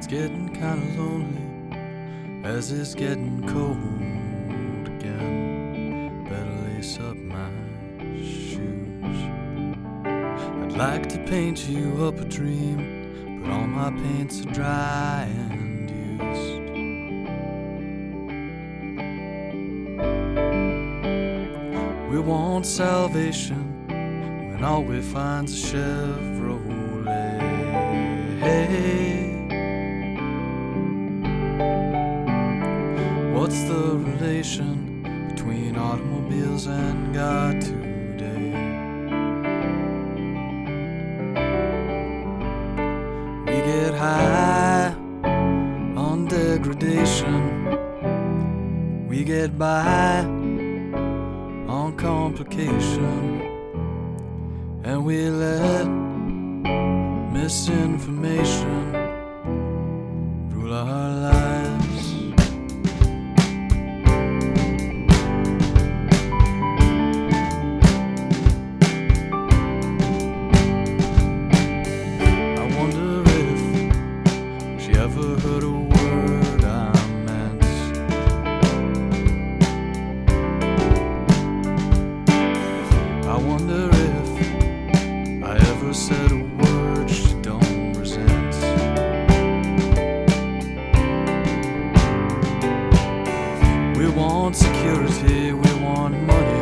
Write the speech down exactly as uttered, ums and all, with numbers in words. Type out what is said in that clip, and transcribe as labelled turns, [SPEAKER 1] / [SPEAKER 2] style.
[SPEAKER 1] getting kinda lonely as it's getting cold again. Better lace up my shoes. I'd like to paint you up a dream, but all my paints are dry and used. We want salvation when all we find's a Chevrolet. Hey, what's the relation between automobiles and God today? We get high on degradation, we get by on complication, and we let misinformation rule our lives. I wonder if she ever heard a word I meant. I wonder if I ever said a word she don't resent. We want security, we want money,